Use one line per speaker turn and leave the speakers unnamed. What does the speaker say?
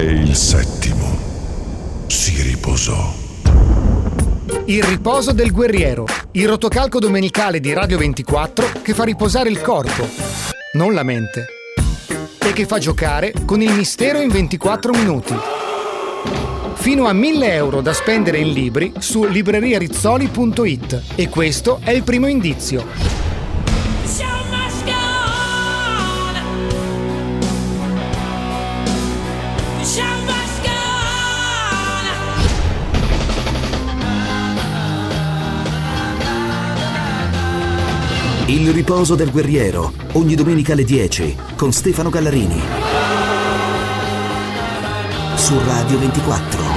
e il settimo si riposò.
Il riposo del guerriero, il rotocalco domenicale di Radio 24 che fa riposare il corpo, non la mente, e che fa giocare con il mistero in 24 minuti. Fino a 1.000 euro da spendere in libri su libreriarizzoli.it, e questo è il primo indizio.
Il riposo del guerriero, ogni domenica alle 10, con Stefano Gallarini. Su Radio 24.